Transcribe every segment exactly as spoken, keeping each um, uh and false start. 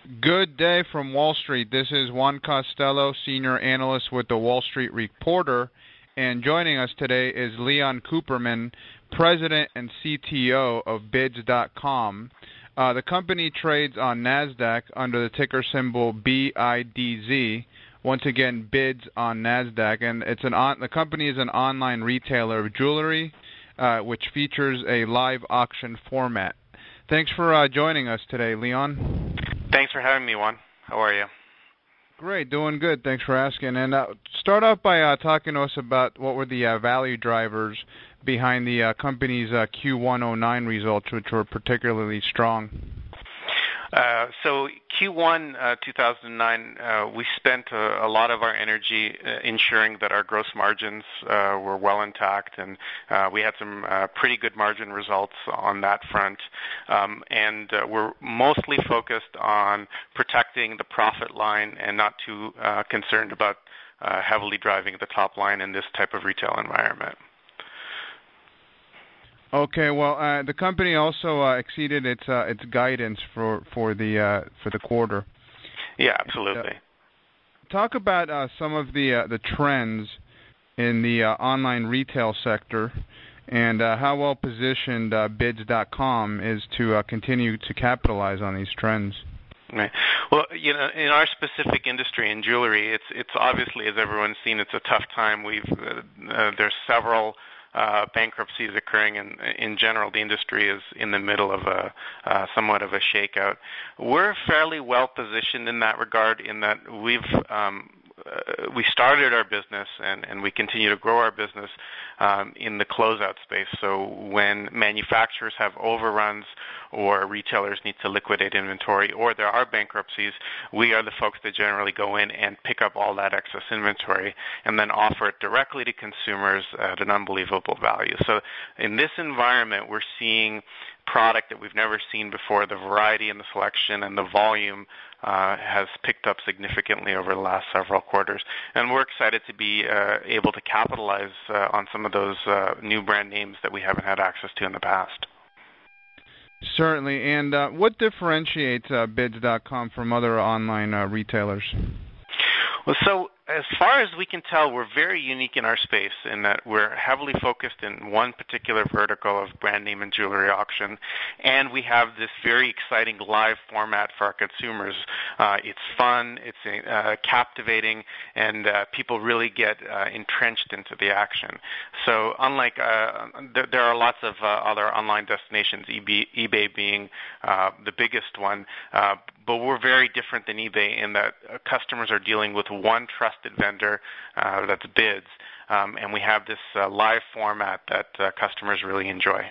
Good day from Wall Street. This is Juan Costello, Senior Analyst with the Wall Street Reporter, and joining us today is Leon Cooperman, President and C T O of bids dot com. Uh, the company trades on NASDAQ under the ticker symbol B I D Z. Once again, bids on NASDAQ, and it's an on, the company is an online retailer of jewelry, uh, which features a live auction format. Thanks for uh, joining us today, Leon. Thanks for having me, Juan. How are you? Great, doing good. Thanks for asking. And uh, start off by uh, talking to us about what were the uh, value drivers behind the uh, company's uh, Q one oh nine results, which were particularly strong. Uh, so Q one uh, two thousand nine, uh, we spent a, a lot of our energy uh, ensuring that our gross margins uh, were well intact, and uh, we had some uh, pretty good margin results on that front. Um, and uh, we're mostly focused on protecting the profit line and not too uh, concerned about uh, heavily driving the top line in this type of retail environment. Okay, well, uh, the company also uh, exceeded its uh, its guidance for for the uh, for the quarter. Yeah, absolutely. Uh, talk about uh, some of the uh, the trends in the uh, online retail sector, and uh, how well positioned uh, bids dot com is to uh, continue to capitalize on these trends. Right. Well, you know, in our specific industry in jewelry, it's it's obviously, as everyone's seen, it's a tough time. We've uh, uh, there's several. Uh, bankruptcies occurring, and in general, the industry is in the middle of a uh, somewhat of a shakeout. We're fairly well positioned in that regard, in that we've um, uh, we started our business and, and we continue to grow our business um, in the closeout space. So when manufacturers have overruns or retailers need to liquidate inventory or there are bankruptcies, we are the folks that generally go in and pick up all that excess inventory and then offer it directly to consumers at an unbelievable value. So in this environment, we're seeing product that we've never seen before. The variety and the selection and the volume uh, has picked up significantly over the last several quarters. And we're excited to be uh, able to capitalize uh, on some of those uh, new brand names that we haven't had access to in the past. Certainly. And uh, what differentiates uh, bids dot com from other online uh, retailers? Well, so as far as we can tell, we're very unique in our space in that we're heavily focused in one particular vertical of brand name and jewelry auction, and we have this very exciting live format for our consumers. Uh, it's fun, it's uh, captivating, and uh, people really get uh, entrenched into the action. So unlike, uh, th- there are lots of uh, other online destinations, eBay, eBay being uh, the biggest one, uh, but we're very different than eBay in that uh, customers are dealing with one trusted vendor, uh, that's bids, um, and we have this uh, live format that uh, customers really enjoy.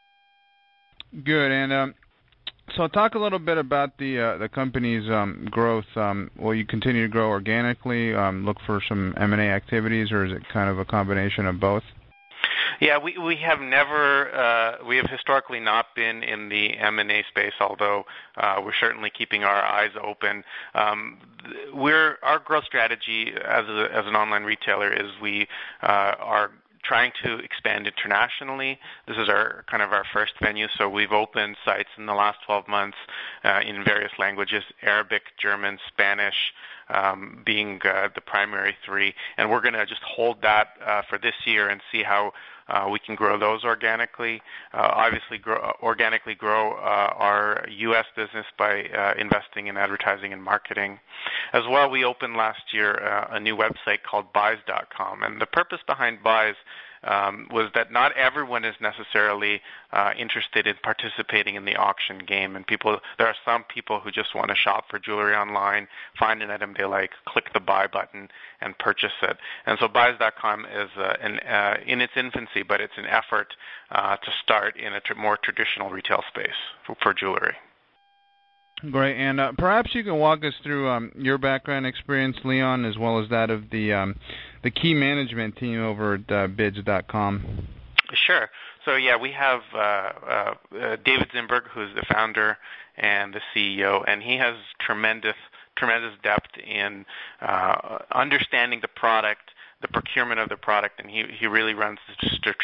Good, and um, so talk a little bit about the uh, the company's um, growth. Um, will you continue to grow organically, um, look for some M and A activities, or is it kind of a combination of both? Yeah, we we have never, uh, we have historically not been in the M and A space, although uh, we're certainly keeping our eyes open. Um, we're our growth strategy as a, as an online retailer is we uh, are trying to expand internationally. This is our kind of our first venue, so we've opened sites in the last twelve months uh, in various languages, Arabic, German, Spanish, um, being uh, the primary three, and we're going to just hold that uh, for this year and see how Uh, we can grow those organically. Uh, obviously, grow, organically grow uh, our U S business by uh, investing in advertising and marketing. As well, we opened last year uh, a new website called buys dot com, and the purpose behind Buys um, was that not everyone is necessarily uh, interested in participating in the auction game, and people there are some people who just want to shop for jewelry online, find an item they like, click the buy button, and purchase it. And so buys dot com is uh, an, uh, in its infancy, but it's an effort uh, to start in a tr- more traditional retail space for, for jewelry. Great, and uh, perhaps you can walk us through um, your background experience, Leon, as well as that of the um, the key management team over at uh, bids dot com. Sure. So yeah, we have uh, uh, uh, David Zimberg, who's the founder and the C E O, and he has tremendous tremendous depth in uh, understanding the product, the procurement of the product, and he, he really runs the strategic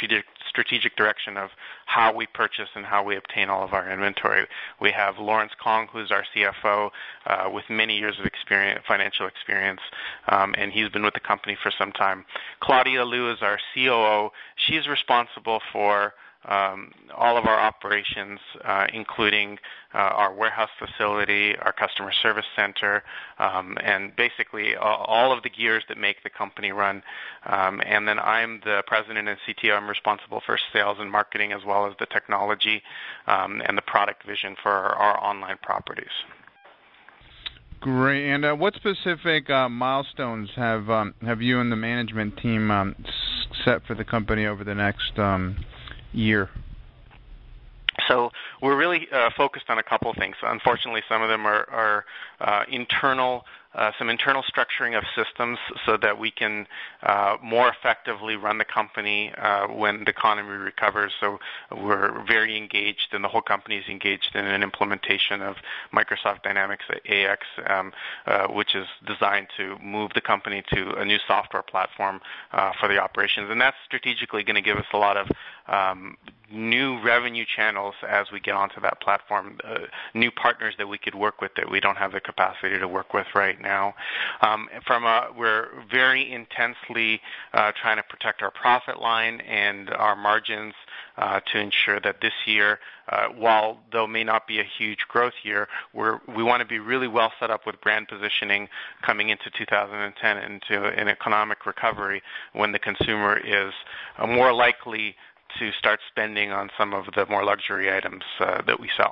strategic direction of how we purchase and how we obtain all of our inventory. We have Lawrence Kong, who's our C F O, uh, with many years of experience, financial experience, um, and he's been with the company for some time. Claudia Liu is our C O O. She's responsible for Um, all of our operations, uh, including uh, our warehouse facility, our customer service center, um, and basically all of the gears that make the company run. Um, and then I'm the president and C T O. I'm responsible for sales and marketing as well as the technology um, and the product vision for our, our online properties. Great. And uh, what specific uh, milestones have um, have you and the management team um, set for the company over the next um, year? So we're really uh, focused on a couple of things. Unfortunately, some of them are, are uh, internal, uh, some internal structuring of systems so that we can uh, more effectively run the company uh, when the economy recovers. So we're very engaged, and the whole company is engaged in an implementation of Microsoft Dynamics A X, um, uh, which is designed to move the company to a new software platform uh, for the operations. And that's strategically going to give us a lot of um, new revenue channels as we get onto that platform, uh, new partners that we could work with that we don't have the capacity to work with right now. Um, from a, we're very intensely uh, trying to protect our profit line and our margins uh, to ensure that this year, uh, while there may not be a huge growth year, we're, we want to be really well set up with brand positioning coming into two thousand ten into an economic recovery when the consumer is uh, more likely to start spending on some of the more luxury items uh, that we sell.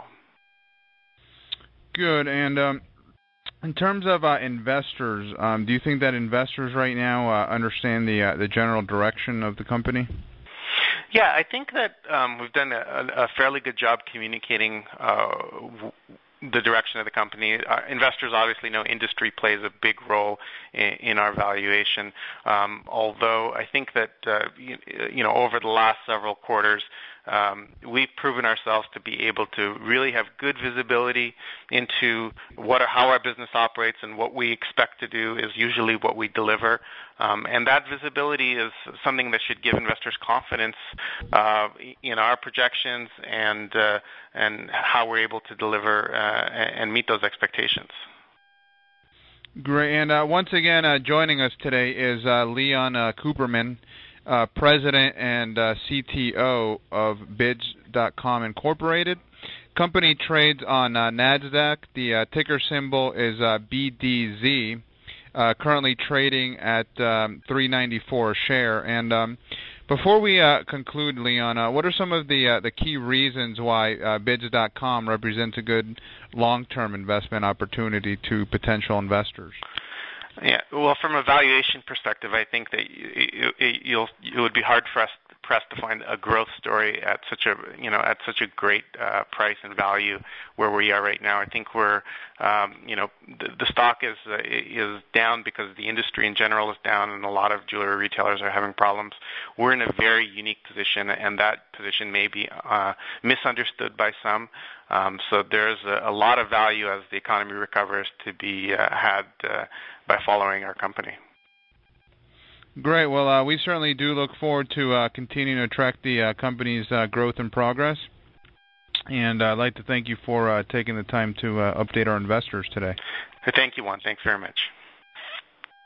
Good. And um, in terms of uh, investors, um, do you think that investors right now uh, understand the uh, the general direction of the company? Yeah, I think that um, we've done a, a fairly good job communicating uh, w- the direction of the company. Uh, investors obviously know industry plays a big role in, in our valuation, um, although I think that uh, you, you know over the last several quarters, um, we've proven ourselves to be able to really have good visibility into what are, how our business operates, and what we expect to do is usually what we deliver. Um, and that visibility is something that should give investors confidence uh, in our projections and uh, and how we're able to deliver uh, and meet those expectations. Great. And uh, once again, uh, joining us today is uh, Leon uh, Cooperman, uh, President and uh, C T O of bids dot com Incorporated. Company trades on uh, NASDAQ. The uh, ticker symbol is uh, B D Z. Uh, currently trading at um, three ninety-four a share. And um, before we uh, conclude, Leon, uh, what are some of the uh, the key reasons why uh, bids dot com represents a good long-term investment opportunity to potential investors? Yeah, well, from a valuation perspective, I think that you, you'll it would be hard for us pressed to find a growth story at such a you know at such a great uh, price and value where we are right now. I think we're um, you know the, the stock is uh, is down because the industry in general is down, and a lot of jewelry retailers are having problems. We're in a very unique position, and that position may be uh, misunderstood by some. Um, so there's a, a lot of value as the economy recovers to be uh, had uh, by following our company. Great. Well, uh, we certainly do look forward to uh, continuing to track the uh, company's uh, growth and progress. And uh, I'd like to thank you for uh, taking the time to uh, update our investors today. Thank you, Juan. Thanks very much.